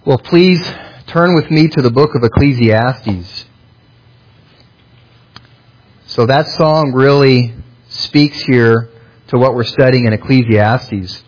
Well, please turn with me to the book of Ecclesiastes. So that song really speaks here to what we're studying in Ecclesiastes.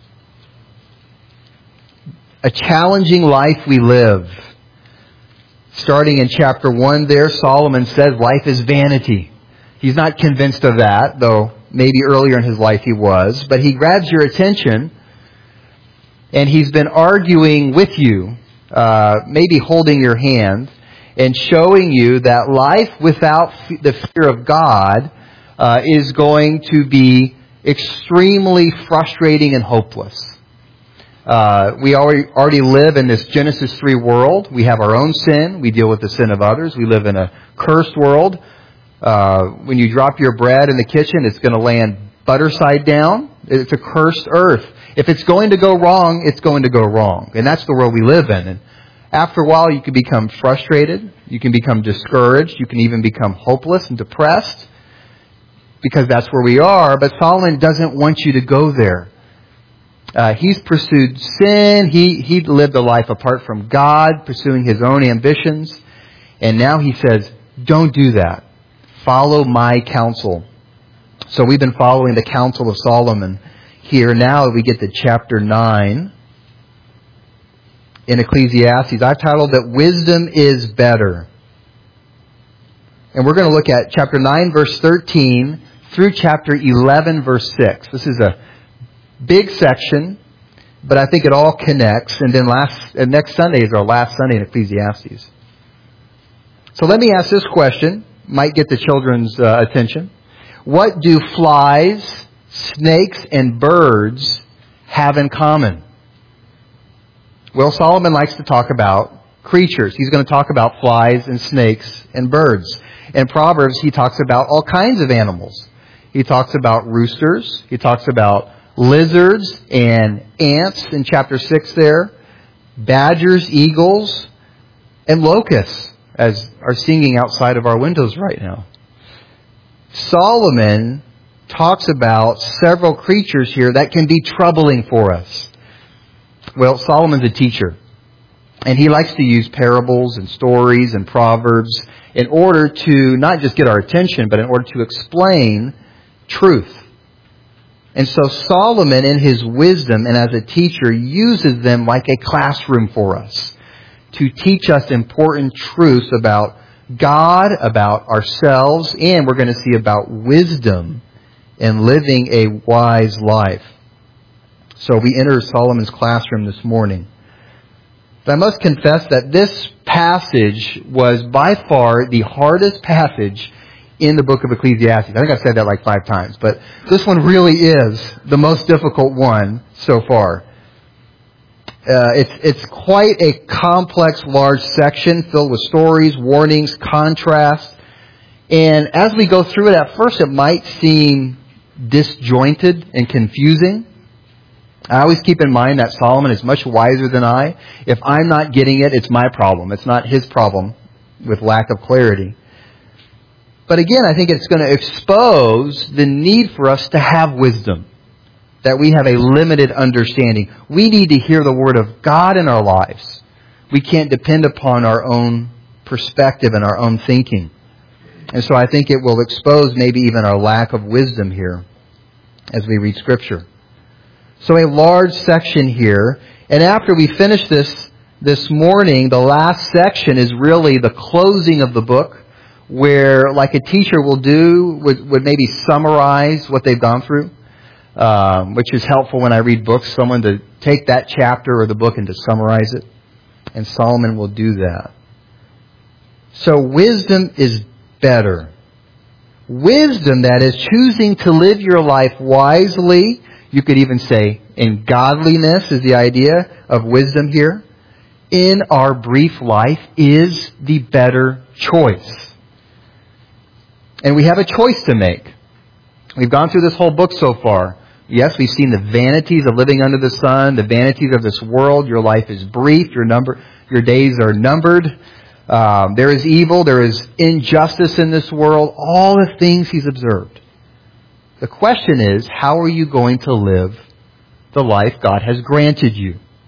A challenging life we live. Starting in chapter 1 there, Solomon says life is vanity. He's not convinced of that, though maybe earlier in his life he was. But he grabs your attention, and he's been arguing with you, maybe holding your hand, and showing you that life without the fear of God is going to be extremely frustrating and hopeless. We already live in this Genesis 3 world. We have our own sin. We deal with the sin of others. We live in a cursed world. When you drop your bread in the kitchen, it's going to land butter side down. It's a cursed earth. If it's going to go wrong, it's going to go wrong. And that's the world we live in. And after a while, you can become frustrated. You can become discouraged. You can even become hopeless and depressed because that's where we are. But Solomon doesn't want you to go there. He's pursued sin. He lived a life apart from God, pursuing his own ambitions. And now he says, don't do that. Follow my counsel. So we've been following the counsel of Solomon here. Now we get to chapter 9 in Ecclesiastes. I've titled it, Wisdom is Better. And we're going to look at chapter 9, verse 13 through chapter 11, verse 6. This is a big section, but I think it all connects. And then next Sunday is our last Sunday in Ecclesiastes. So let me ask this question. Might get the children's attention. What do flies, snakes, and birds have in common? Well, Solomon likes to talk about creatures. He's going to talk about flies and snakes and birds. In Proverbs, he talks about all kinds of animals. He talks about roosters. He talks about lizards and ants in chapter 6 there. Badgers, eagles, and locusts, as are singing outside of our windows right now. Solomon talks about several creatures here that can be troubling for us. Well, Solomon's a teacher, and he likes to use parables and stories and proverbs in order to not just get our attention, but in order to explain truth. And so Solomon, in his wisdom and as a teacher, uses them like a classroom for us to teach us important truths about God, about ourselves, and we're going to see about wisdom and living a wise life. So we enter Solomon's classroom this morning. But I must confess that this passage was by far the hardest passage in the book of Ecclesiastes. I think I've said that like 5 times, but this one really is the most difficult one so far. It's quite a complex, large section filled with stories, warnings, contrasts. And as we go through it, at first it might seem disjointed and confusing. I always keep in mind that Solomon is much wiser than I. If I'm not getting it, it's my problem. It's not his problem with lack of clarity. But again, I think it's going to expose the need for us to have wisdom, that we have a limited understanding. We need to hear the Word of God in our lives. We can't depend upon our own perspective and our own thinking. And so I think it will expose maybe even our lack of wisdom here as we read Scripture. So a large section here. And after we finish this morning, the last section is really the closing of the book, where, like a teacher will do, would maybe summarize what they've gone through, which is helpful when I read books, someone to take that chapter or the book and to summarize it. And Solomon will do that. So wisdom is better. Wisdom, that is, choosing to live your life wisely. You could even say in godliness is the idea of wisdom here. In our brief life is the better choice. And we have a choice to make. We've gone through this whole book so far. Yes, we've seen the vanities of living under the sun, the vanities of this world. Your life is brief. Your days are numbered. There is evil. There is injustice in this world. All the things he's observed. The question is, how are you going to live the life God has granted you?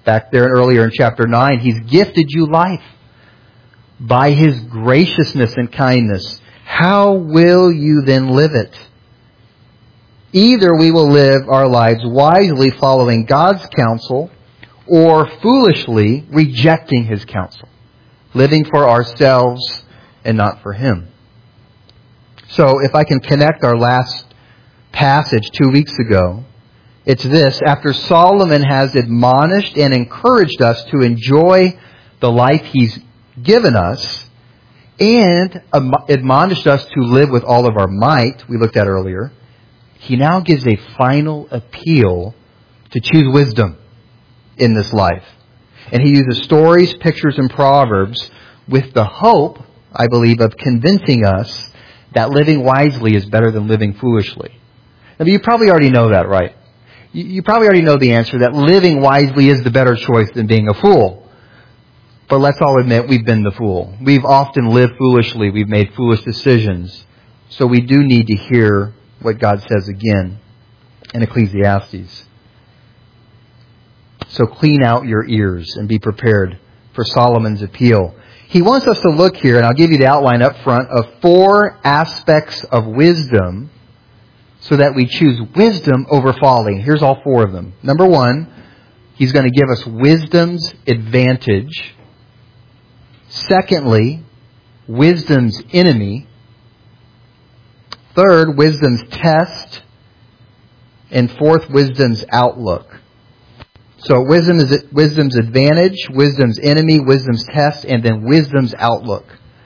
back there earlier in chapter 9, He's gifted you life by His graciousness and kindness. How will you then live it? Either we will live our lives wisely following God's counsel, or foolishly rejecting His counsel, living for ourselves and not for Him. So if I can connect our last passage 2 weeks ago, it's this: after Solomon has admonished and encouraged us to enjoy the life he's given us, and admonished us to live with all of our might, we looked at earlier, he now gives a final appeal to choose wisdom in this life. And he uses stories, pictures, and proverbs with the hope, I believe, of convincing us that living wisely is better than living foolishly. Now, you probably already know that, right? You probably already know the answer, that living wisely is the better choice than being a fool. But let's all admit we've been the fool. We've often lived foolishly. We've made foolish decisions. So we do need to hear what God says again in Ecclesiastes. So clean out your ears and be prepared for Solomon's appeal. He wants us to look here, and I'll give you the outline up front, of 4 aspects of wisdom so that we choose wisdom over folly. Here's all 4 of them. Number 1, he's going to give us wisdom's advantage. Secondly, wisdom's enemy. Third, wisdom's test. And fourth, wisdom's outlook. So wisdom's advantage, wisdom's enemy, wisdom's test, and then wisdom's outlook.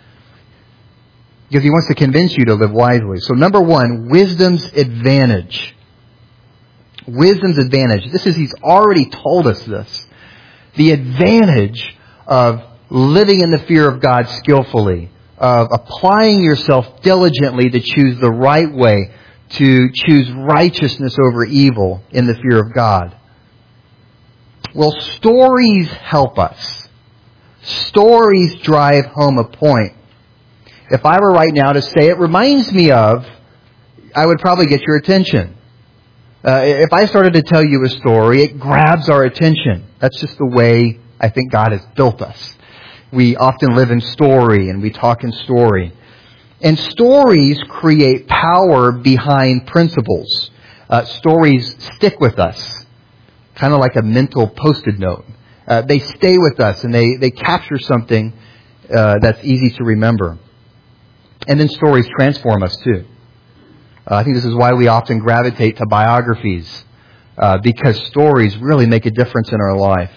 Because he wants to convince you to live wisely. So number 1, wisdom's advantage. Wisdom's advantage. He's already told us this. The advantage of living in the fear of God skillfully, of applying yourself diligently to choose the right way, to choose righteousness over evil in the fear of God. Well, stories help us. Stories drive home a point. If I were right now to say it reminds me of, I would probably get your attention. If I started to tell you a story, it grabs our attention. That's just the way I think God has built us. We often live in story and we talk in story. And stories create power behind principles. Stories stick with us, kind of like a mental Post-it note. They stay with us and they capture something that's easy to remember. And then stories transform us too. I think this is why we often gravitate to biographies, because stories really make a difference in our life.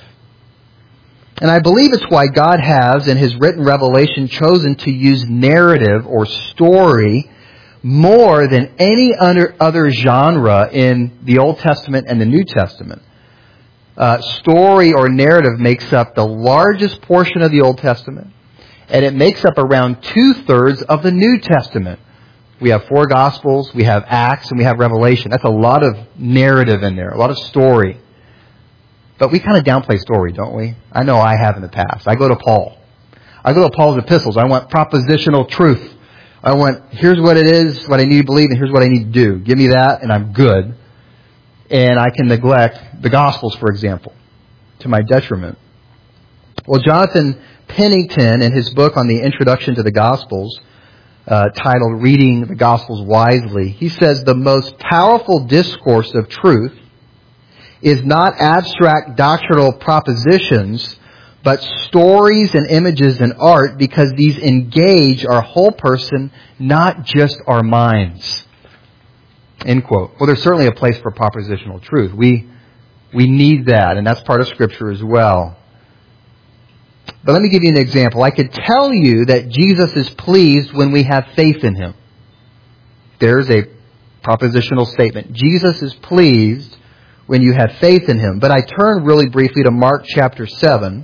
And I believe it's why God has, in His written revelation, chosen to use narrative or story more than any other genre in the Old Testament and the New Testament. Story or narrative makes up the largest portion of the Old Testament, and it makes up around 2/3 of the New Testament. We have 4 Gospels, we have Acts, and we have Revelation. That's a lot of narrative in there, a lot of story. But we kind of downplay story, don't we? I know I have in the past. I go to Paul. I go to Paul's epistles. I want propositional truth. I want, here's what it is, what I need to believe, and here's what I need to do. Give me that, and I'm good. And I can neglect the Gospels, for example, to my detriment. Well, Jonathan Pennington, in his book on the introduction to the Gospels, titled Reading the Gospels Wisely, he says the most powerful discourse of truth is not abstract doctrinal propositions, but stories and images and art, because these engage our whole person, not just our minds. End quote. Well, there's certainly a place for propositional truth. We need that, and that's part of Scripture as well. But let me give you an example. I could tell you that Jesus is pleased when we have faith in Him. There's a propositional statement. Jesus is pleased when you have faith in Him. But I turn really briefly to Mark chapter 7.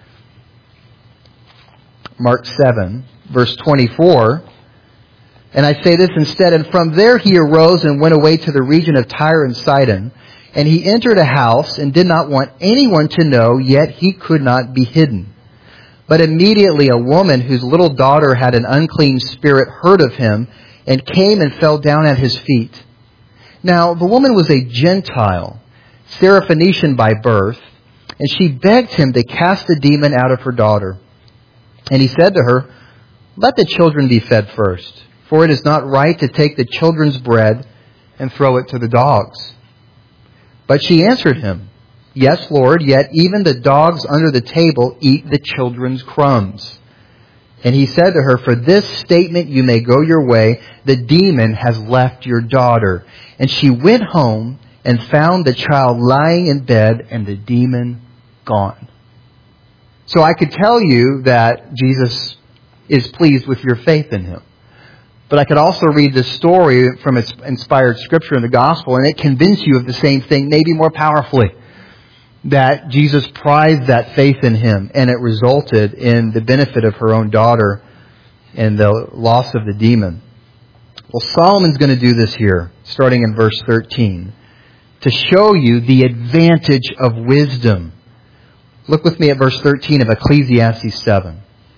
Mark 7, verse 24. And I say this instead, and from there he arose and went away to the region of Tyre and Sidon. And he entered a house and did not want anyone to know, yet he could not be hidden. But immediately a woman whose little daughter had an unclean spirit heard of him and came and fell down at his feet. Now the woman was a Gentile, Syrophoenician by birth, And she begged him to cast the demon out of her daughter. And he said to her, "Let the children be fed first, for it is not right to take the children's bread and throw it to the dogs." But she answered him, "Yes, Lord, yet even the dogs under the table eat the children's crumbs." And he said to her, "For this statement you may go your way. The demon has left your daughter." And she went home and found the child lying in bed and the demon gone. So I could tell you that Jesus is pleased with your faith in him. But I could also read this story from its inspired scripture in the gospel, and it convince you of the same thing, maybe more powerfully. That Jesus prized that faith in him, and it resulted in the benefit of her own daughter and the loss of the demon. Well, Solomon's going to do this here, starting in verse 13, to show you the advantage of wisdom. Look with me at verse 13 of Ecclesiastes 7.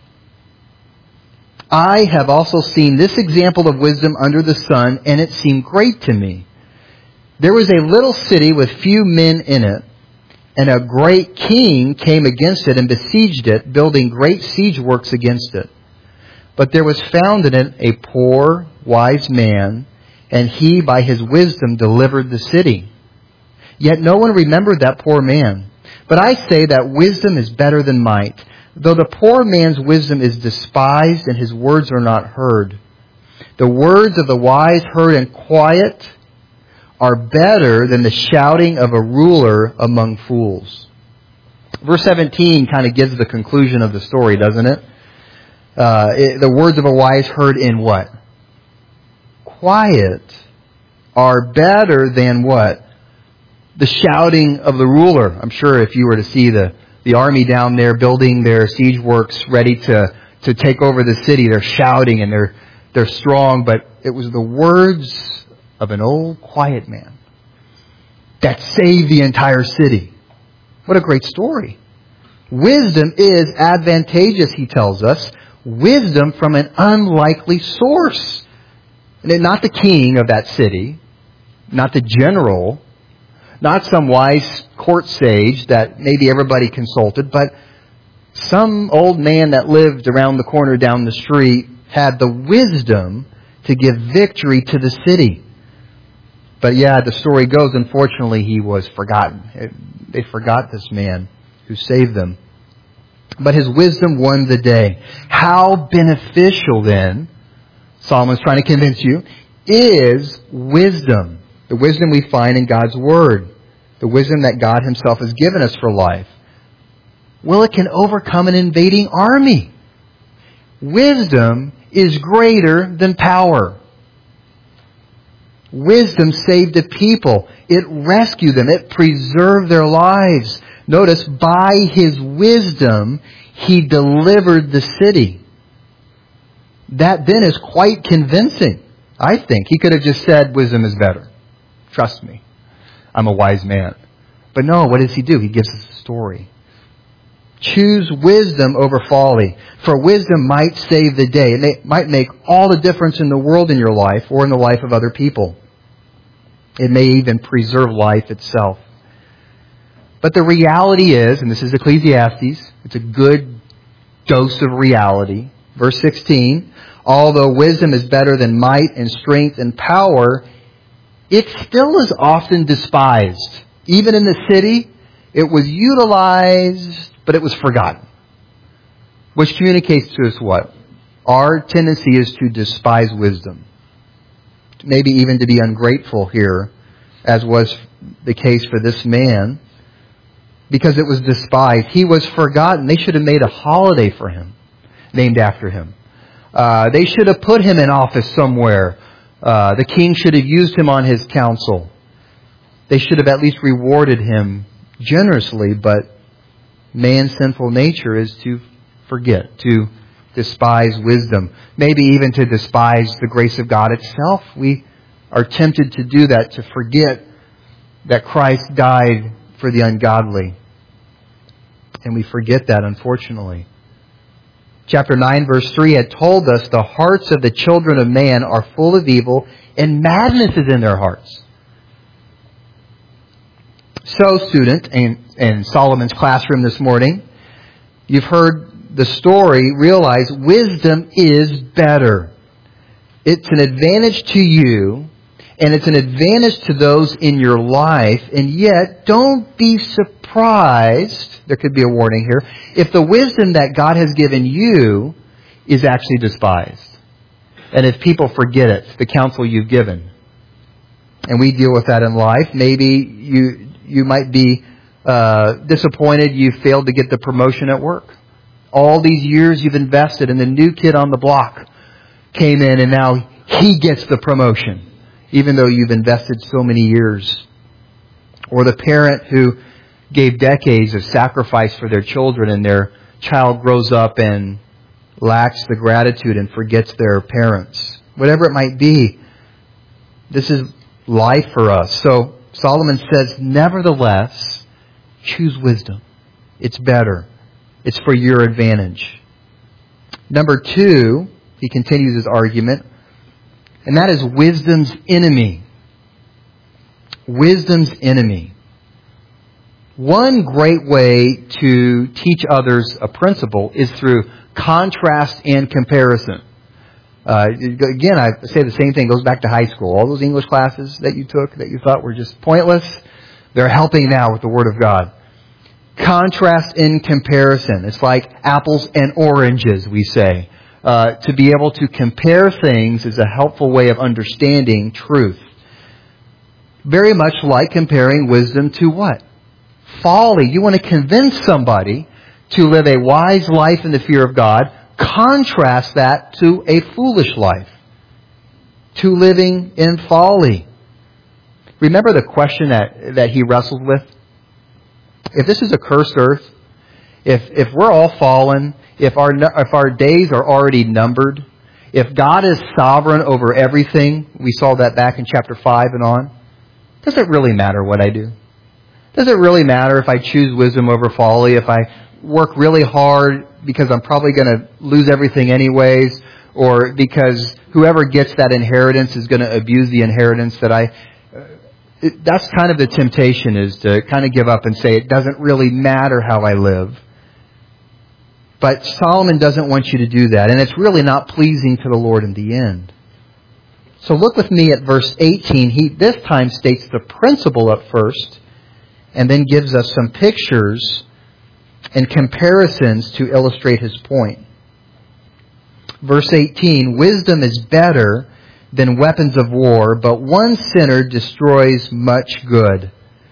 "I have also seen this example of wisdom under the sun, and it seemed great to me. There was a little city with few men in it, and a great king came against it and besieged it, building great siege works against it. But there was found in it a poor, wise man, and he by his wisdom delivered the city. Yet no one remembered that poor man. But I say that wisdom is better than might, though the poor man's wisdom is despised and his words are not heard. The words of the wise heard in quiet are better than the shouting of a ruler among fools." Verse 17 kind of gives the conclusion of the story, doesn't it? The words of a wise heard in what? Quiet are better than what? The shouting of the ruler. I'm sure if you were to see the army down there building their siege works ready to take over the city, they're shouting and they're strong, but it was the words of an old quiet man that saved the entire city. What a great story. Wisdom is advantageous, he tells us. Wisdom from an unlikely source. Not the king of that city, not the general, not some wise court sage that maybe everybody consulted, but some old man that lived around the corner down the street had the wisdom to give victory to the city. But yeah, the story goes, unfortunately, he was forgotten. They forgot this man who saved them. But his wisdom won the day. How beneficial then, Solomon's trying to convince you, is wisdom. The wisdom we find in God's Word. The wisdom that God Himself has given us for life. Well, it can overcome an invading army. Wisdom is greater than power. Wisdom saved a people. It rescued them. It preserved their lives. Notice, by His wisdom, He delivered the city. That then is quite convincing, I think. He could have just said, wisdom is better. Trust me. I'm a wise man. But no, what does He do? He gives us a story. Choose wisdom over folly, for wisdom might save the day. It might make all the difference in the world in your life or in the life of other people. It may even preserve life itself. But the reality is, and this is Ecclesiastes, it's a good dose of reality. Verse 16, although wisdom is better than might and strength and power, it still is often despised. Even in the city, it was utilized, but it was forgotten. Which communicates to us what? Our tendency is to despise wisdom. Maybe even to be ungrateful here, as was the case for this man, because it was despised. He was forgotten. They should have made a holiday for him, named after him. They should have put him in office somewhere. The king should have used him on his council. They should have at least rewarded him generously, but man's sinful nature is to forget, to despise wisdom, maybe even to despise the grace of God itself. We are tempted to do that, to forget that Christ died for the ungodly. And we forget that, unfortunately. Chapter 9, verse 3 had told us the hearts of the children of man are full of evil, and madness is in their hearts. So, student, in Solomon's classroom this morning, you've heard the story. Realize wisdom is better. It's an advantage to you, and it's an advantage to those in your life, and yet don't be surprised, there could be a warning here, if the wisdom that God has given you is actually despised. And if people forget it, the counsel you've given. And we deal with that in life. Maybe you might be disappointed you failed to get the promotion at work. All these years you've invested, and the new kid on the block came in, and now he gets the promotion, even though you've invested so many years. Or the parent who gave decades of sacrifice for their children, and their child grows up and lacks the gratitude and forgets their parents. Whatever it might be, this is life for us. So Solomon says, nevertheless, choose wisdom. It's better. It's for your advantage. Number 2, he continues his argument, and that is wisdom's enemy. Wisdom's enemy. One great way to teach others a principle is through contrast and comparison. Again, I say the same thing. It goes back to high school. All those English classes that you took that you thought were just pointless, they're helping now with the Word of God. Contrast and comparison. It's like apples and oranges, we say. To be able to compare things is a helpful way of understanding truth. Very much like comparing wisdom to what? Folly. You want to convince somebody to live a wise life in the fear of God. Contrast that to a foolish life, to living in folly. Remember the question that he wrestled with? If this is a cursed earth, if we're all fallen, if our days are already numbered, if God is sovereign over everything, we saw that back in chapter 5 and on, does it really matter what I do? Does it really matter if I choose wisdom over folly, if I work really hard because I'm probably going to lose everything anyways, or because whoever gets that inheritance is going to abuse the inheritance that that's kind of the temptation, is to kind of give up and say it doesn't really matter how I live. But Solomon doesn't want you to do that, and it's really not pleasing to the Lord in the end. So look with me at verse 18. He this time states the principle up first, and then gives us some pictures and comparisons to illustrate his point. Verse 18, wisdom is better than weapons of war, but one sinner destroys much good.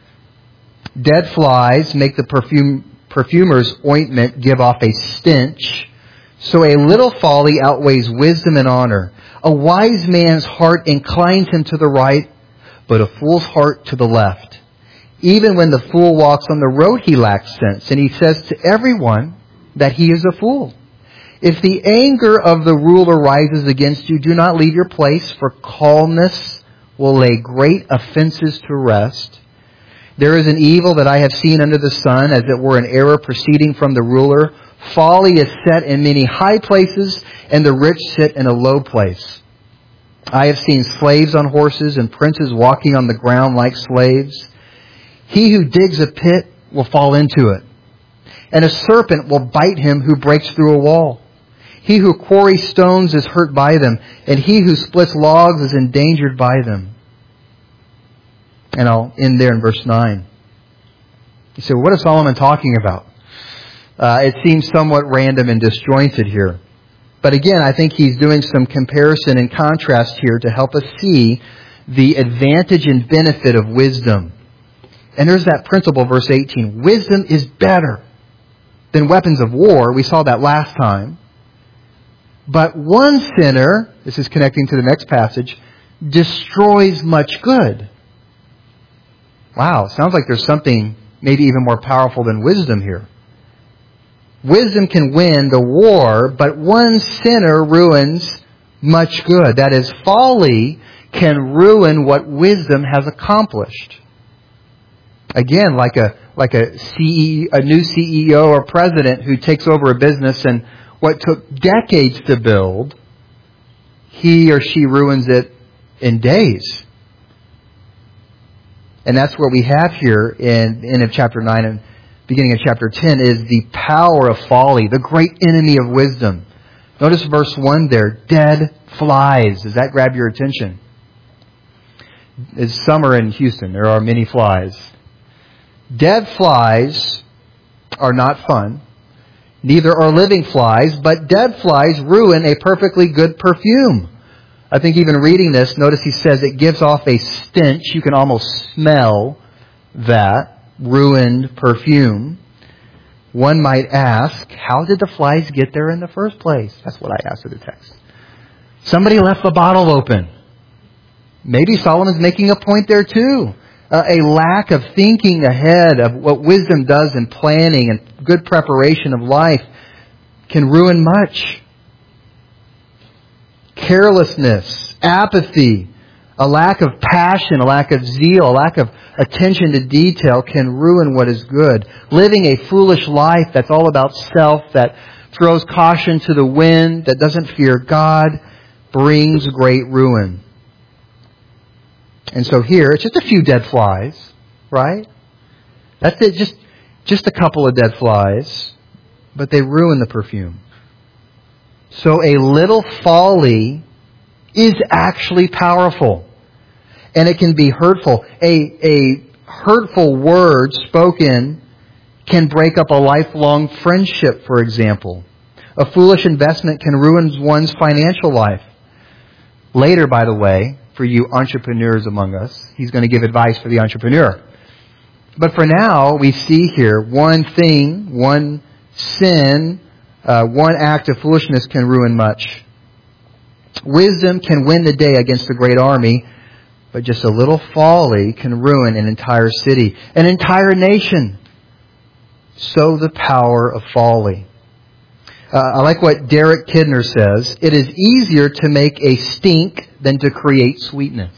Dead flies make the perfumer's ointment give off a stench, so a little folly outweighs wisdom and honor. A wise man's heart inclines him to the right, but a fool's heart to the left. Even when the fool walks on the road, he lacks sense, and he says to everyone that he is a fool. If the anger of the ruler rises against you, do not leave your place, for calmness will lay great offenses to rest. There is an evil that I have seen under the sun, as it were an error proceeding from the ruler. Folly is set in many high places, and the rich sit in a low place. I have seen slaves on horses, and princes walking on the ground like slaves. He who digs a pit will fall into it, and a serpent will bite him who breaks through a wall. He who quarries stones is hurt by them, and he who splits logs is endangered by them. And I'll end there in verse 9. You say, what is Solomon talking about? It seems somewhat random and disjointed here. But again, I think he's doing some comparison and contrast here to help us see the advantage and benefit of wisdom. And there's that principle, verse 18. Wisdom is better than weapons of war. We saw that last time. But one sinner, this is connecting to the next passage, destroys much good. Wow, sounds like there's something maybe even more powerful than wisdom here. Wisdom can win the war, but one sinner ruins much good. That is, folly can ruin what wisdom has accomplished. Again, like a new CEO or president who takes over a business, and what took decades to build, he or she ruins it in days. And that's what we have here in end of chapter 9 and beginning of chapter 10 is the power of folly, the great enemy of wisdom. Notice verse 1 there, dead flies. Does that grab your attention? It's summer in Houston. There are many flies. Dead flies are not fun. Neither are living flies, but dead flies ruin a perfectly good perfume. I think even reading this, notice he says it gives off a stench. You can almost smell that ruined perfume. One might ask, how did the flies get there in the first place? That's what I asked of the text. Somebody left the bottle open. Maybe Solomon's making a point there too. A lack of thinking ahead of what wisdom does in planning and good preparation of life can ruin much. Carelessness, apathy, a lack of passion, a lack of zeal, a lack of attention to detail can ruin what is good. Living a foolish life that's all about self, that throws caution to the wind, that doesn't fear God, brings great ruin. And so here, it's just a few dead flies, right? That's it, just a couple of dead flies, but they ruin the perfume. So a little folly is actually powerful, and it can be hurtful. A hurtful word spoken can break up a lifelong friendship, for example. A foolish investment can ruin one's financial life. Later, by the way, for you entrepreneurs among us, he's going to give advice for the entrepreneur. But for now, we see here one thing, one sin, one act of foolishness can ruin much. Wisdom can win the day against a great army, but just a little folly can ruin an entire city, an entire nation. So the power of folly. I like what Derek Kidner says. It is easier to make a stink than to create sweetness.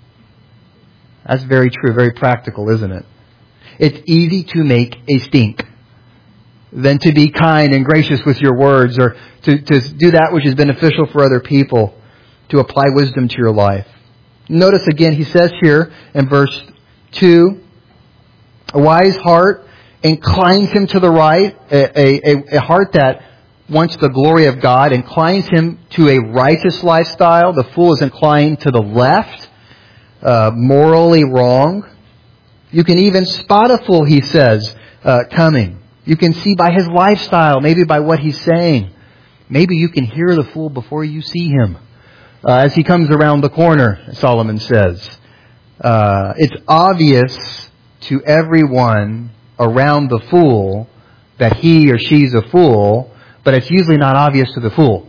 That's very true, very practical, isn't it? It's easy to make a stink than to be kind and gracious with your words, or to do that which is beneficial for other people, to apply wisdom to your life. Notice again, he says here in verse 2, a wise heart inclines him to the right, a heart that wants the glory of God inclines him to a righteous lifestyle. The fool is inclined to the left, morally wrong. You can even spot a fool, he says, coming. You can see by his lifestyle, maybe by what he's saying. Maybe you can hear the fool before you see him. As he comes around the corner, Solomon says. It's obvious to everyone around the fool that he or she's a fool, but it's usually not obvious to the fool.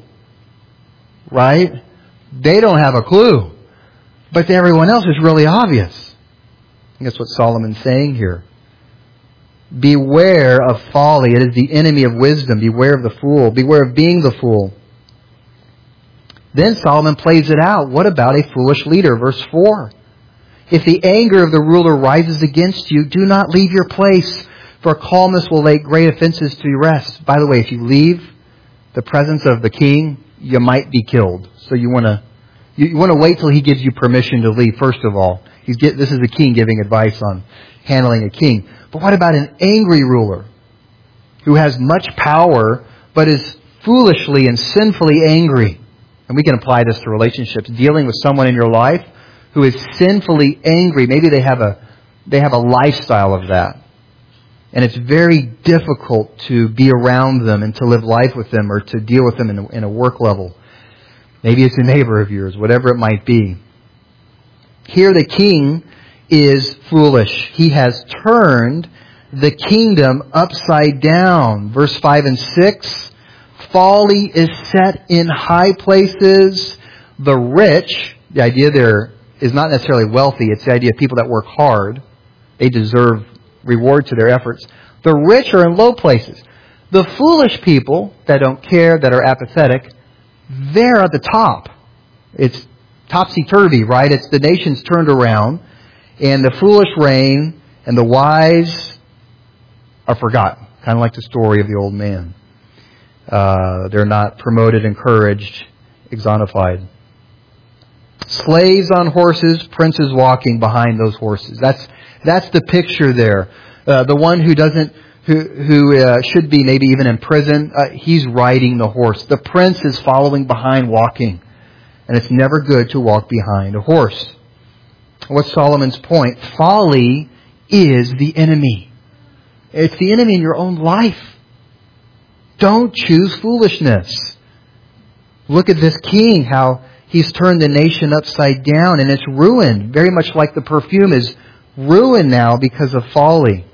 Right? They don't have a clue. But to everyone else, it's really obvious. And that's what Solomon's saying here. Beware of folly. It is the enemy of wisdom. Beware of the fool. Beware of being the fool. Then Solomon plays it out. What about a foolish leader? Verse 4. If the anger of the ruler rises against you, do not leave your place, for calmness will lay great offenses to your rest. By the way, if you leave the presence of the king, you might be killed. So you want to wait till he gives you permission to leave, first of all. This is the king giving advice on handling a king. But what about an angry ruler who has much power but is foolishly and sinfully angry? And we can apply this to relationships. Dealing with someone in your life who is sinfully angry. Maybe they have a lifestyle of that. And it's very difficult to be around them and to live life with them or to deal with them in a work level. Maybe it's a neighbor of yours, whatever it might be. Here the king is foolish. He has turned the kingdom upside down. Verse 5 and 6, folly is set in high places. The rich, the idea there is not necessarily wealthy. It's the idea of people that work hard. They deserve reward to their efforts. The rich are in low places. The foolish people that don't care, that are apathetic, they're at the top. It's topsy-turvy, right? It's the nation's turned around, and the foolish reign, and the wise are forgotten. Kind of like the story of the old man. They're not promoted, encouraged, exonified. Slaves on horses, princes walking behind those horses. That's the picture there. The one who should be maybe even in prison, he's riding the horse. The prince is following behind, walking. And it's never good to walk behind a horse. What's Solomon's point? Folly is the enemy. It's the enemy in your own life. Don't choose foolishness. Look at this king, how he's turned the nation upside down and it's ruined. Very much like the perfume is ruined now because of folly.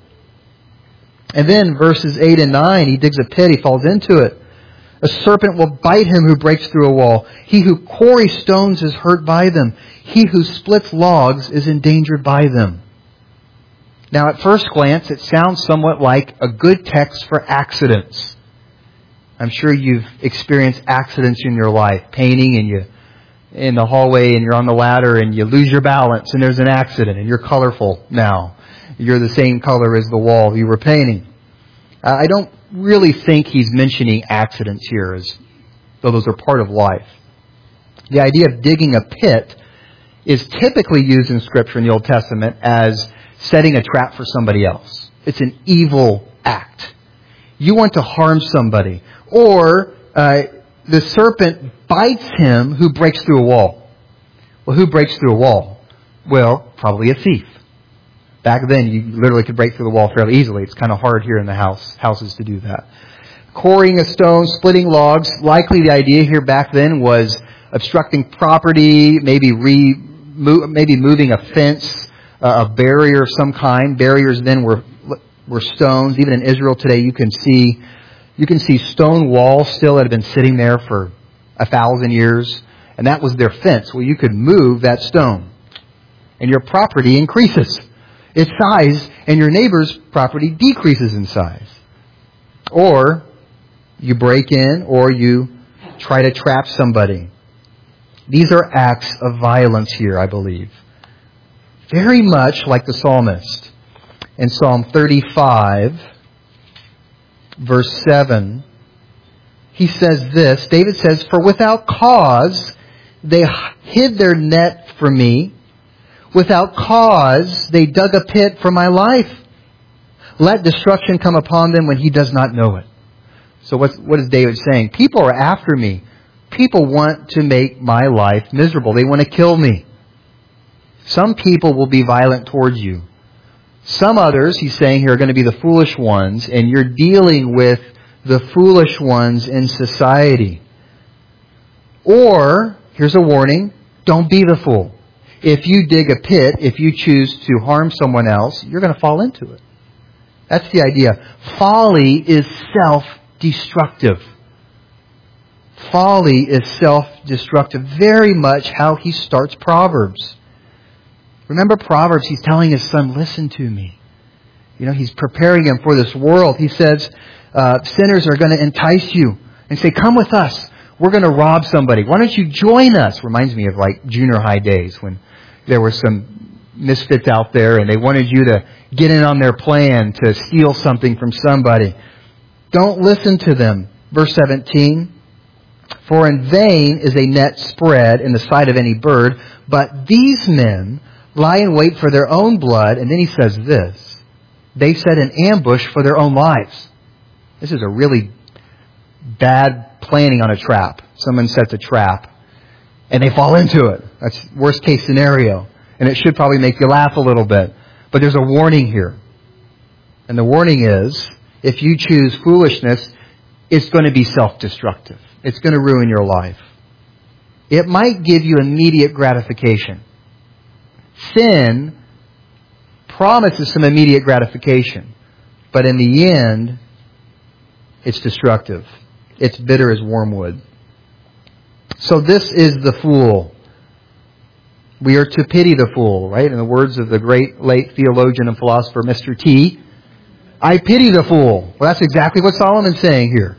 And then verses 8 and 9, he digs a pit, he falls into it. A serpent will bite him who breaks through a wall. He who quarries stones is hurt by them. He who splits logs is endangered by them. Now at first glance, it sounds somewhat like a good text for accidents. I'm sure you've experienced accidents in your life. Painting and you in the hallway and you're on the ladder and you lose your balance and there's an accident and you're colorful now. You're the same color as the wall you were painting. I don't really think he's mentioning accidents here, as though those are part of life. The idea of digging a pit is typically used in Scripture in the Old Testament as setting a trap for somebody else. It's an evil act. You want to harm somebody. Or the serpent bites him who breaks through a wall. Well, who breaks through a wall? Well, probably a thief. Back then, you literally could break through the wall fairly easily. It's kind of hard here in the houses to do that. Quarrying a stone, splitting logs. Likely the idea here back then was obstructing property, maybe moving a fence, a barrier of some kind. Barriers then were stones. Even in Israel today, you can see stone walls still that have been sitting there for 1,000 years, and that was their fence. Well, you could move that stone, and your property increases its size, and your neighbor's property decreases in size. Or you break in, or you try to trap somebody. These are acts of violence here, I believe. Very much like the psalmist. In Psalm 35, verse 7, he says this. David says, "For without cause they hid their net for me. Without cause they dug a pit for my life. Let destruction come upon them when he does not know it." So what is David saying? People are after me. People want to make my life miserable. They want to kill me. Some people will be violent towards you. Some others, he's saying here, are going to be the foolish ones, and you're dealing with the foolish ones in society. Or, here's a warning, don't be the fool. If you dig a pit, if you choose to harm someone else, you're going to fall into it. That's the idea. Folly is self-destructive. Folly is self-destructive. Very much how he starts Proverbs. Remember Proverbs, he's telling his son, listen to me. He's preparing him for this world. He says, sinners are going to entice you and say, come with us. We're going to rob somebody. Why don't you join us? Reminds me of like junior high days when there were some misfits out there and they wanted you to get in on their plan to steal something from somebody. Don't listen to them. Verse 17, "For in vain is a net spread in the sight of any bird, but these men lie in wait for their own blood." And then he says this, "They set an ambush for their own lives." This is a really bad planning on a trap. Someone sets a trap and they fall into it. That's worst case scenario. And it should probably make you laugh a little bit. But there's a warning here. And the warning is, if you choose foolishness, it's going to be self-destructive. It's going to ruin your life. It might give you immediate gratification. Sin promises some immediate gratification. But in the end, it's destructive. It's bitter as wormwood. So this is the fool. We are to pity the fool, right? In the words of the great late theologian and philosopher, Mr. T, I pity the fool. Well, that's exactly what Solomon's saying here.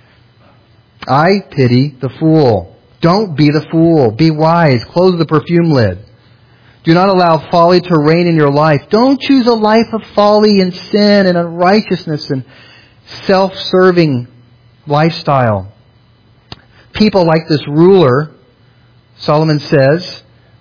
I pity the fool. Don't be the fool. Be wise. Close the perfume lid. Do not allow folly to reign in your life. Don't choose a life of folly and sin and unrighteousness and self-serving lifestyle. People like this ruler, Solomon says,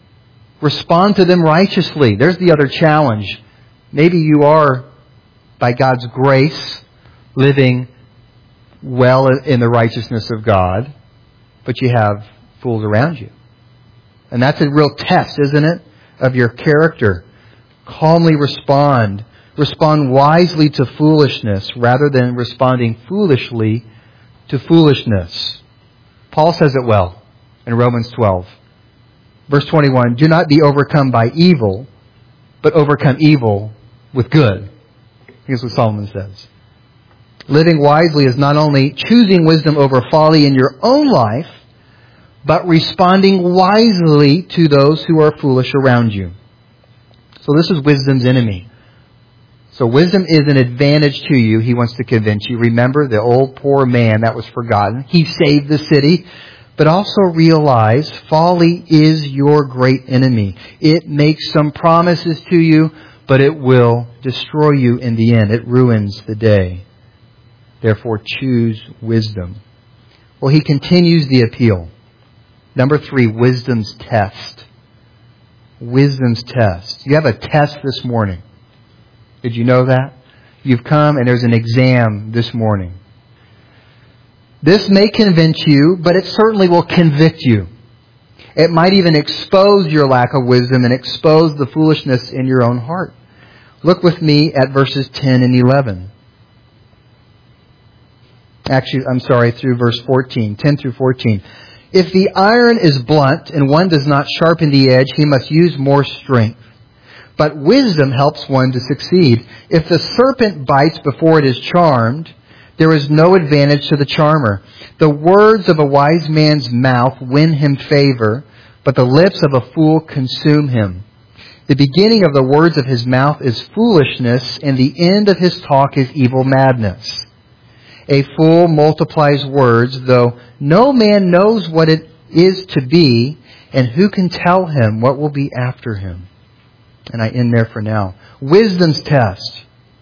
Respond to them righteously. There's the other challenge. Maybe you are, by God's grace, living well in the righteousness of God, but you have fools around you. And that's a real test, isn't it, of your character. Calmly respond. Respond wisely to foolishness rather than responding foolishly to foolishness. Paul says it well in Romans 12. Verse 21, do not be overcome by evil, but overcome evil with good. Here's what Solomon says. Living wisely is not only choosing wisdom over folly in your own life, but responding wisely to those who are foolish around you. So this is wisdom's enemy. So wisdom is an advantage to you. He wants to convince you. Remember the old poor man that was forgotten. He saved the city. But also realize folly is your great enemy. It makes some promises to you, but it will destroy you in the end. It ruins the day. Therefore, choose wisdom. Well, he continues the appeal. Number 3, wisdom's test. Wisdom's test. You have a test this morning. Did you know that? You've come and there's an exam this morning. This may convince you, but it certainly will convict you. It might even expose your lack of wisdom and expose the foolishness in your own heart. Look with me at verses 10 and 11. Actually, I'm sorry, through verse 14, 10 through 14. If the iron is blunt and one does not sharpen the edge, he must use more strength. But wisdom helps one to succeed. If the serpent bites before it is charmed, there is no advantage to the charmer. The words of a wise man's mouth win him favor, but the lips of a fool consume him. The beginning of the words of his mouth is foolishness, and the end of his talk is evil madness. A fool multiplies words, though no man knows what it is to be, and who can tell him what will be after him? And I end there for now. Wisdom's test.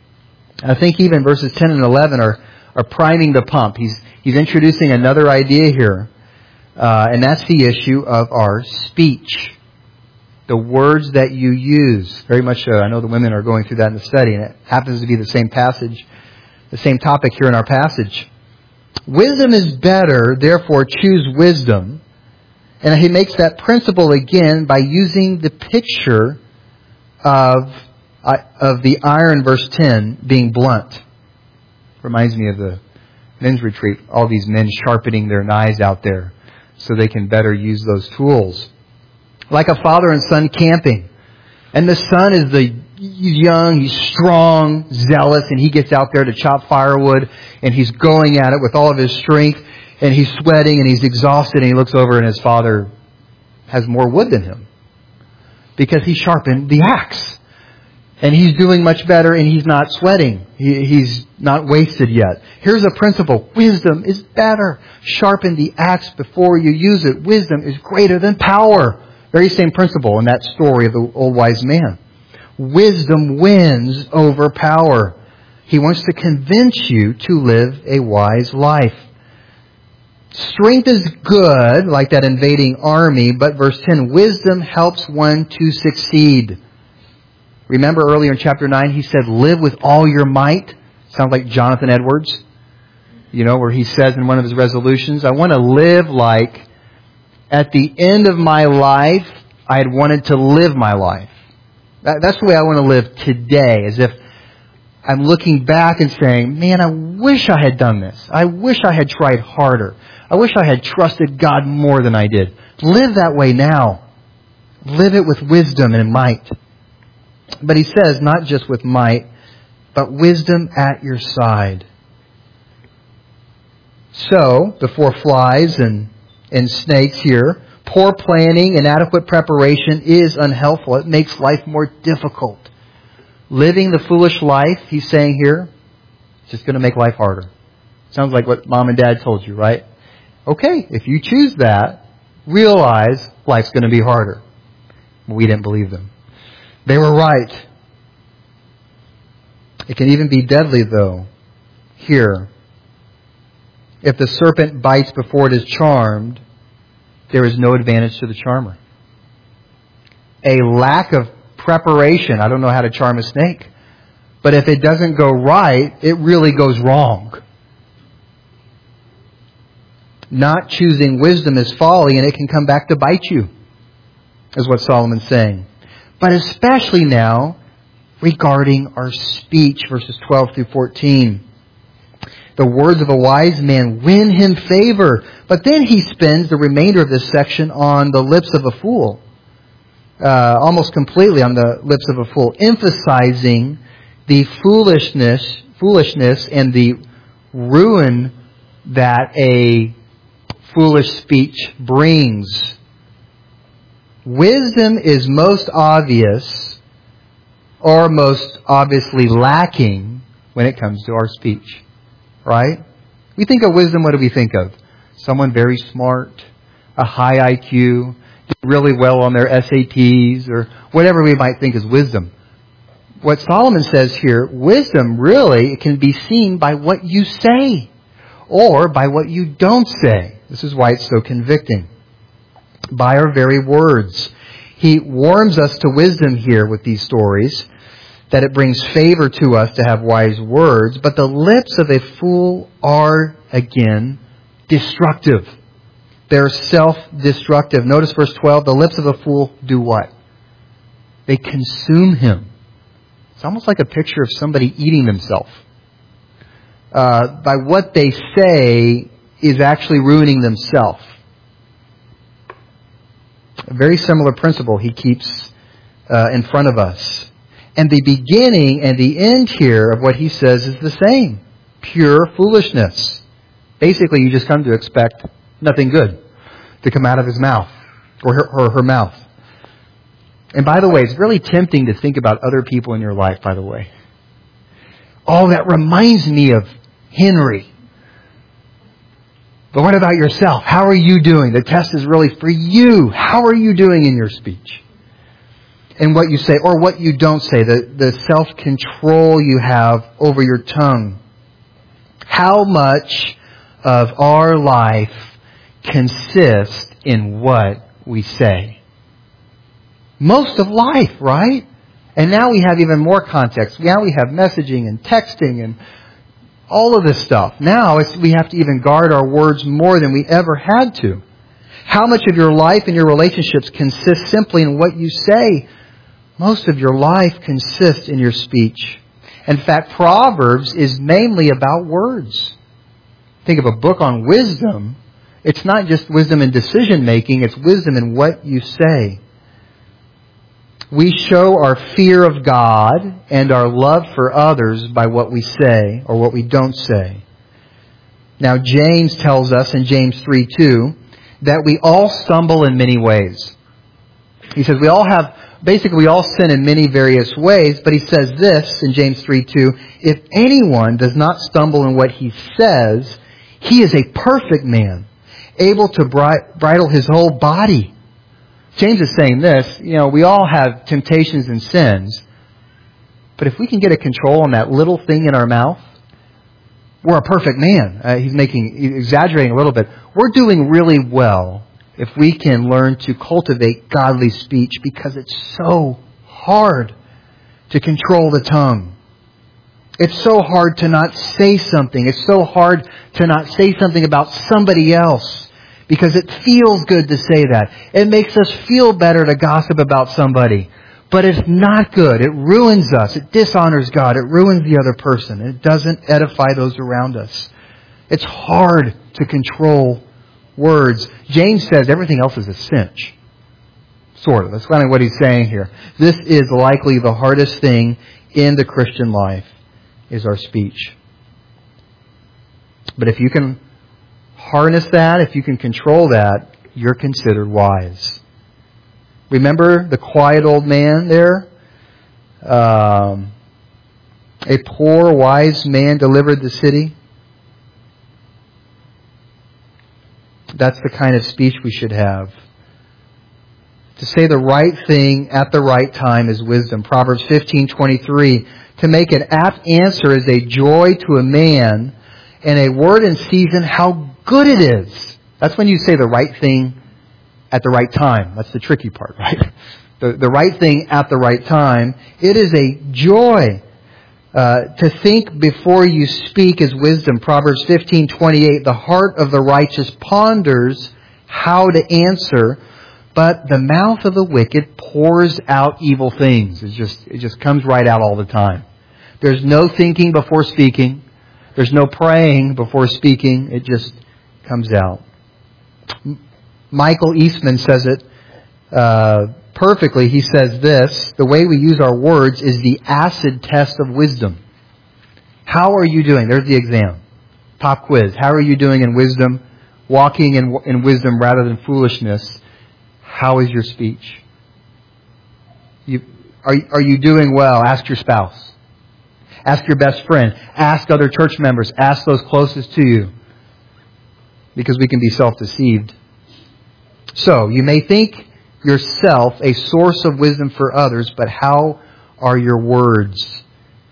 I think even verses 10 and 11 are priming the pump. He's introducing another idea here, and that's the issue of our speech. The words that you use. Very much, I know the women are going through that in the study, and it happens to be the same passage, the same topic here in our passage. Wisdom is better, therefore choose wisdom. And he makes that principle again by using the picture of the iron, verse 10, being blunt. Reminds me of the men's retreat. All these men sharpening their knives out there so they can better use those tools. Like a father and son camping. And the son he's young, he's strong, zealous, and he gets out there to chop firewood, and he's going at it with all of his strength, and he's sweating, and he's exhausted, and he looks over, and his father has more wood than him because he sharpened the axe. And he's doing much better, and he's not sweating. He's not wasted yet. Here's a principle. Wisdom is better. Sharpen the axe before you use it. Wisdom is greater than power. Very same principle in that story of the old wise man. Wisdom wins over power. He wants to convince you to live a wise life. Strength is good, like that invading army, but verse 10, wisdom helps one to succeed. Remember earlier in chapter 9, he said, live with all your might. Sounds like Jonathan Edwards, where he says in one of his resolutions, I want to live like at the end of my life, I had wanted to live my life. That's the way I want to live today, as if I'm looking back and saying, man, I wish I had done this. I wish I had tried harder. I wish I had trusted God more than I did. Live that way now. Live it with wisdom and might. But he says, not just with might, but wisdom at your side. So, before flies and snakes here, poor planning, inadequate preparation is unhelpful. It makes life more difficult. Living the foolish life, he's saying here, is just going to make life harder. Sounds like what mom and dad told you, right? Okay, if you choose that, realize life's going to be harder. We didn't believe them. They were right. It can even be deadly, though, here. If the serpent bites before it is charmed, there is no advantage to the charmer. a lack of preparation. I don't know how to charm a snake. But if it doesn't go right, it really goes wrong. Not choosing wisdom is folly, and it can come back to bite you, is what Solomon's saying. But especially now, regarding our speech, verses 12 through 14. The words of a wise man win him favor. But then he spends the remainder of this section on the lips of a fool. Almost completely on the lips of a fool, emphasizing the foolishness and the ruin that a foolish speech brings. Wisdom is most obvious or most obviously lacking when it comes to our speech. Right? We think of wisdom, what do we think of? Someone very smart, a high IQ, did really well on their SATs, or whatever we might think is wisdom. What Solomon says here, wisdom really can be seen by what you say or by what you don't say. This is why it's so convicting. By our very words. He warms us to wisdom here with these stories, that it brings favor to us to have wise words, but the lips of a fool are, again, destructive. They're self-destructive. Notice verse 12, the lips of a fool do what? They consume him. It's almost like a picture of somebody eating themselves. By what they say is actually ruining themselves. A very similar principle he keeps in front of us. And the beginning and the end here of what he says is the same. Pure foolishness. Basically, you just come to expect nothing good to come out of his mouth or her mouth. And by the way, it's really tempting to think about other people in your life, by the way. Oh, that reminds me of Henry. But what about yourself? How are you doing? The test is really for you. How are you doing in your speech? And what you say or what you don't say, the self-control you have over your tongue. How much of our life consists in what we say? Most of life, right? And now we have even more context. Now we have messaging and texting and all of this stuff. Now we have to even guard our words more than we ever had to. How much of your life and your relationships consists simply in what you say? Most of your life consists in your speech. In fact, Proverbs is mainly about words. Think of a book on wisdom. It's not just wisdom in decision making, it's wisdom in what you say. We show our fear of God and our love for others by what we say or what we don't say. Now, James tells us in James 3:2 that we all stumble in many ways. He says we all sin in many various ways, but he says this in James 3:2, if anyone does not stumble in what he says, he is a perfect man, able to bridle his whole body. James is saying this, we all have temptations and sins, but if we can get a control on that little thing in our mouth, we're a perfect man. He's exaggerating a little bit. We're doing really well if we can learn to cultivate godly speech, because it's so hard to control the tongue. It's so hard to not say something. It's so hard to not say something about somebody else because it feels good to say that. It makes us feel better to gossip about somebody. But it's not good. It ruins us. It dishonors God. It ruins the other person. It doesn't edify those around us. It's hard to control words. James says everything else is a cinch. Sort of. That's kind of what he's saying here. This is likely the hardest thing in the Christian life, is our speech. But if you can harness that, if you can control that, you're considered wise. Remember the quiet old man there? A poor wise man delivered the city. That's the kind of speech we should have. To say the right thing at the right time is wisdom. Proverbs 15:23. To make an apt answer is a joy to a man, and a word in season, how good it is. That's when you say the right thing at the right time. That's the tricky part, right? the right thing at the right time. It is a joy to think before you speak is wisdom. Proverbs 15:28, the heart of the righteous ponders how to answer, but the mouth of the wicked pours out evil things. It just comes right out all the time. There's no thinking before speaking. There's no praying before speaking. It just comes out. Michael Eastman says it perfectly. He says this: the way we use our words is the acid test of wisdom. How are you doing? There's the exam. Pop quiz. How are you doing in wisdom? Walking in wisdom rather than foolishness. How is your speech? Are you doing well? Ask your spouse. Ask your best friend. Ask other church members. Ask those closest to you. Because we can be self-deceived. So, you may think yourself a source of wisdom for others, but how are your words?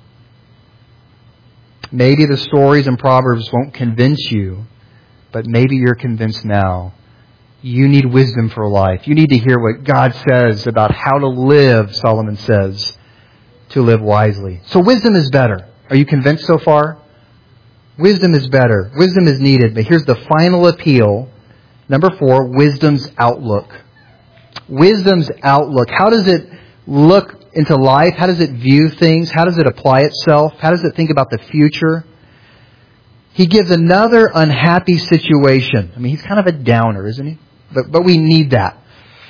Maybe the stories and Proverbs won't convince you, but maybe you're convinced now. You need wisdom for life. You need to hear what God says about how to live, Solomon says, to live wisely. So wisdom is better. Are you convinced so far? Wisdom is better. Wisdom is needed. But here's the final appeal. Number 4, wisdom's outlook. Wisdom's outlook. How does it look into life? How does it view things? How does it apply itself? How does it think about the future? He gives another unhappy situation. I mean, he's kind of a downer, isn't he? But we need that.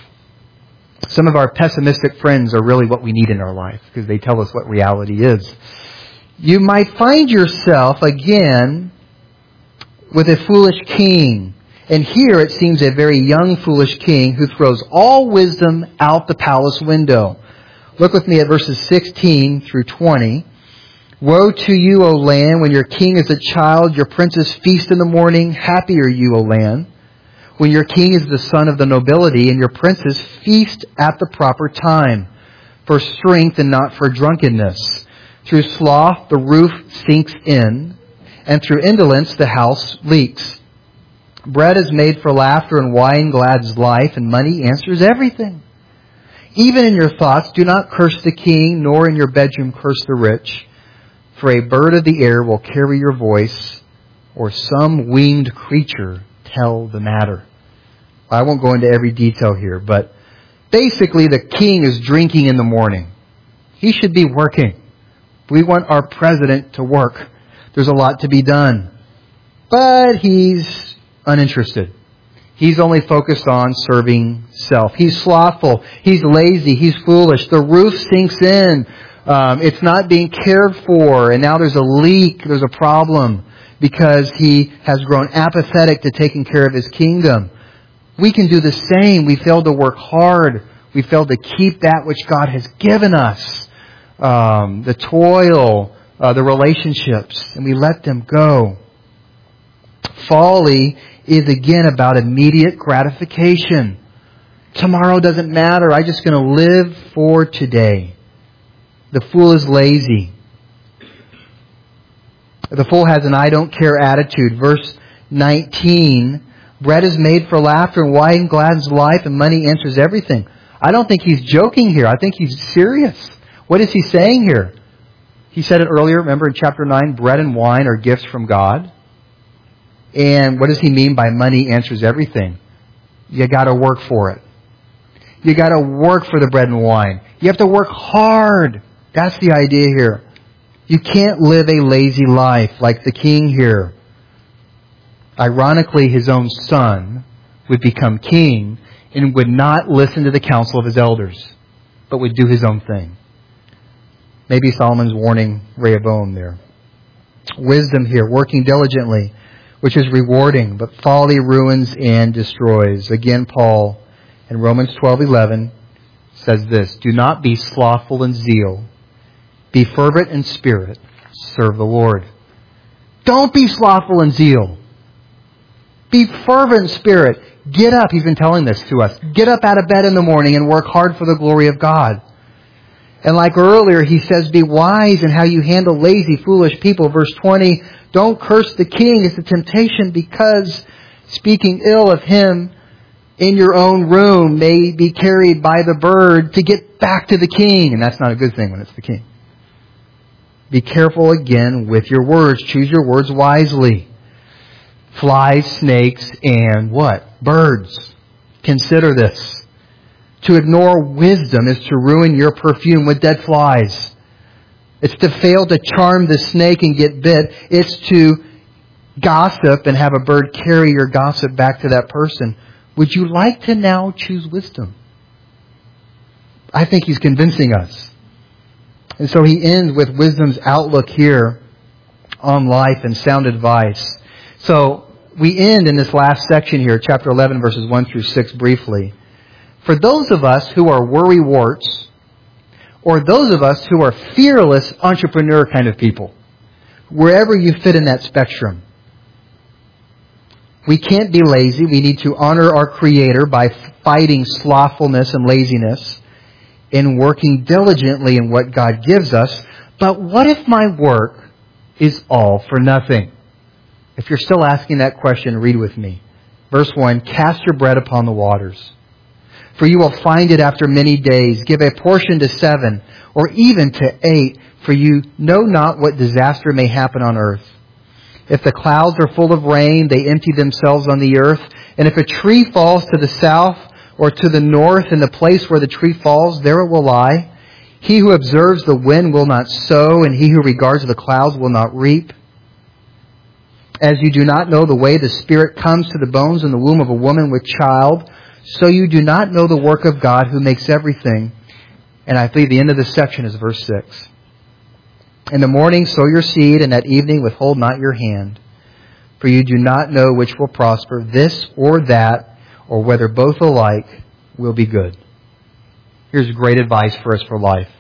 Some of our pessimistic friends are really what we need in our life because they tell us what reality is. You might find yourself, again, with a foolish king. And here it seems a very young foolish king who throws all wisdom out the palace window. Look with me at verses 16 through 20. Woe to you, O land, when your king is a child, your princes feast in the morning. Happy are you, O land, when your king is the son of the nobility, and your princes feast at the proper time, for strength and not for drunkenness. Through sloth the roof sinks in, and through indolence the house leaks. Bread is made for laughter, and wine glads life, and money answers everything. Even in your thoughts, do not curse the king, nor in your bedroom curse the rich. For a bird of the air will carry your voice, or some winged creature tell the matter. I won't go into every detail here, but basically the king is drinking in the morning. He should be working. We want our president to work. There's a lot to be done. But he's uninterested. He's only focused on serving self. He's slothful. He's lazy. He's foolish. The roof sinks in. It's not being cared for. And now there's a leak. There's a problem because he has grown apathetic to taking care of his kingdom. We can do the same. We fail to work hard. We fail to keep that which God has given us. The toil, the relationships, and we let them go. Folly is again about immediate gratification. Tomorrow doesn't matter. I'm just going to live for today. The fool is lazy. The fool has an I don't care attitude. Verse 19, bread is made for laughter, and wine gladdens life, and money answers everything. I don't think he's joking here. I think he's serious. What is he saying here? He said it earlier, remember in chapter 9, bread and wine are gifts from God. And what does he mean by money answers everything? You got to work for it. You got to work for the bread and wine. You have to work hard. That's the idea here. You can't live a lazy life like the king here. Ironically, his own son would become king and would not listen to the counsel of his elders, but would do his own thing. Maybe Solomon's warning Rehoboam there. Wisdom here, working diligently, which is rewarding, but folly ruins and destroys. Again, Paul in Romans 12:11 says this, do not be slothful in zeal. Be fervent in spirit. Serve the Lord. Don't be slothful in zeal. Be fervent in spirit. Get up. He's been telling this to us. Get up out of bed in the morning and work hard for the glory of God. And like earlier, he says, be wise in how you handle lazy, foolish people. Verse 20, don't curse the king. It's a temptation because speaking ill of him in your own room may be carried by the bird to get back to the king. And that's not a good thing when it's the king. Be careful again with your words. Choose your words wisely. Flies, snakes, and what? Birds. Consider this. To ignore wisdom is to ruin your perfume with dead flies. It's to fail to charm the snake and get bit. It's to gossip and have a bird carry your gossip back to that person. Would you like to now choose wisdom? I think he's convincing us. And so he ends with wisdom's outlook here on life and sound advice. So we end in this last section here, chapter 11, verses 1 through 6 briefly. For those of us who are worrywarts, or those of us who are fearless entrepreneur kind of people, wherever you fit in that spectrum, we can't be lazy. We need to honor our Creator by fighting slothfulness and laziness in working diligently in what God gives us. But what if my work is all for nothing? If you're still asking that question, read with me. Verse 1, cast your bread upon the waters, for you will find it after many days. Give a portion to 7, or even to 8, for you know not what disaster may happen on earth. If the clouds are full of rain, they empty themselves on the earth. And if a tree falls to the south or to the north, in the place where the tree falls, there it will lie. He who observes the wind will not sow, and he who regards the clouds will not reap. As you do not know the way the Spirit comes to the bones in the womb of a woman with child, so you do not know the work of God who makes everything. And I believe the end of this section is verse 6. In the morning sow your seed, and at evening withhold not your hand. For you do not know which will prosper, this or that, or whether both alike will be good. Here's great advice for us for life.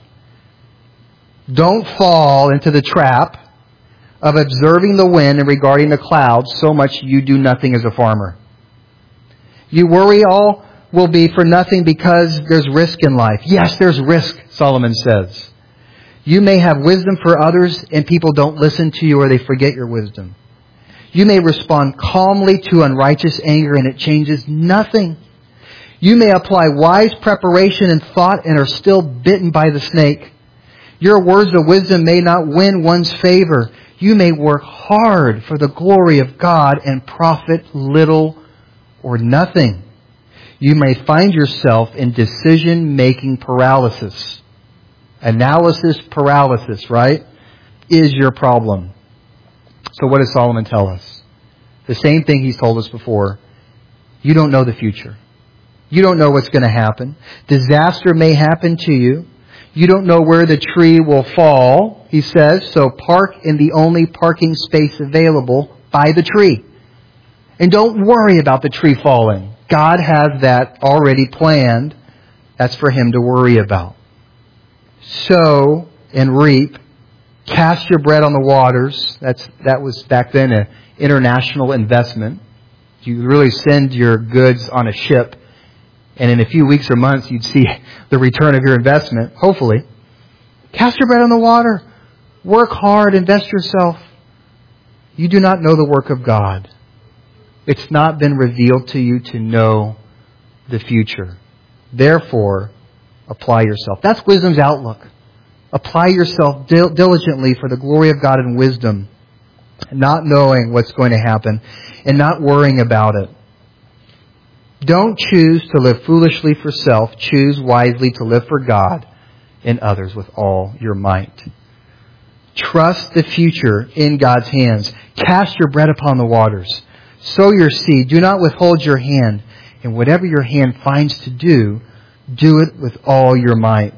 Don't fall into the trap of observing the wind and regarding the clouds so much you do nothing as a farmer. You worry all will be for nothing because there's risk in life. Yes, there's risk, Solomon says. You may have wisdom for others and people don't listen to you or they forget your wisdom. You may respond calmly to unrighteous anger and it changes nothing. You may apply wise preparation and thought and are still bitten by the snake. Your words of wisdom may not win one's favor. You may work hard for the glory of God and profit little or nothing. You may find yourself in decision-making paralysis. Analysis paralysis, right, is your problem. So what does Solomon tell us? The same thing he's told us before. You don't know the future. You don't know what's going to happen. Disaster may happen to you. You don't know where the tree will fall, he says, so park in the only parking space available by the tree. And don't worry about the tree falling. God has that already planned. That's for him to worry about. Sow and reap. Cast your bread on the waters. That was back then an international investment. You really send your goods on a ship, and in a few weeks or months you'd see the return of your investment, hopefully. Cast your bread on the water. Work hard. Invest yourself. You do not know the work of God. It's not been revealed to you to know the future. Therefore, apply yourself. That's wisdom's outlook. Apply yourself diligently for the glory of God and wisdom, not knowing what's going to happen and not worrying about it. Don't choose to live foolishly for self. Choose wisely to live for God and others with all your might. Trust the future in God's hands. Cast your bread upon the waters. Sow your seed. Do not withhold your hand. And whatever your hand finds to do, do it with all your might.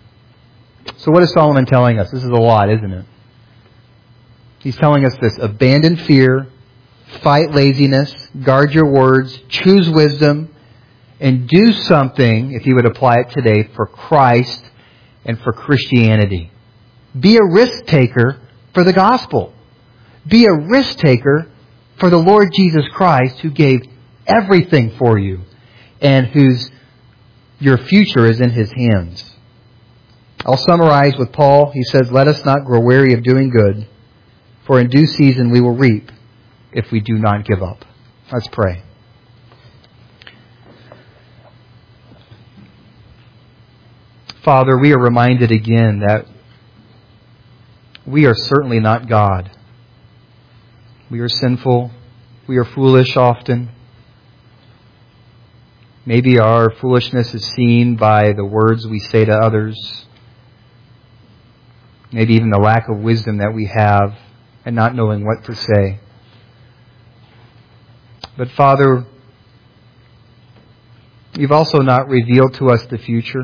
So what is Solomon telling us? This is a lot, isn't it? He's telling us this. Abandon fear. Fight laziness. Guard your words. Choose wisdom. And do something, if you would apply it today, for Christ and for Christianity. Be a risk taker for the gospel. Be a risk taker for the Lord Jesus Christ, who gave everything for you and your future is in his hands. I'll summarize with Paul. He says, let us not grow weary of doing good, for in due season we will reap if we do not give up. Let's pray. Father, we are reminded again that we are certainly not God. We are sinful. We are foolish often. Maybe our foolishness is seen by the words we say to others. Maybe even the lack of wisdom that we have and not knowing what to say. But Father, You've also not revealed to us the future.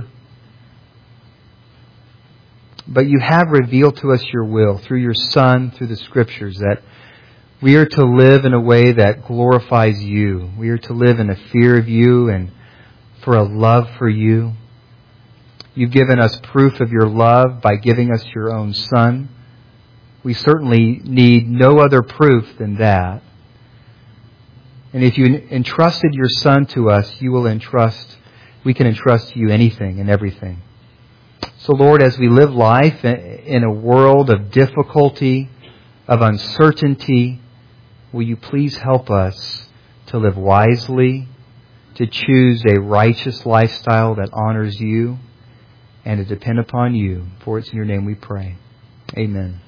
But You have revealed to us Your will through Your Son, through the Scriptures, that we are to live in a way that glorifies You. We are to live in a fear of You and for a love for You. You've given us proof of Your love by giving us Your own Son. We certainly need no other proof than that. And if You entrusted Your Son to us, we can entrust to You anything and everything. So Lord, as we live life in a world of difficulty, of uncertainty, will You please help us to live wisely, to choose a righteous lifestyle that honors You, and to depend upon You. For it's in Your name we pray. Amen.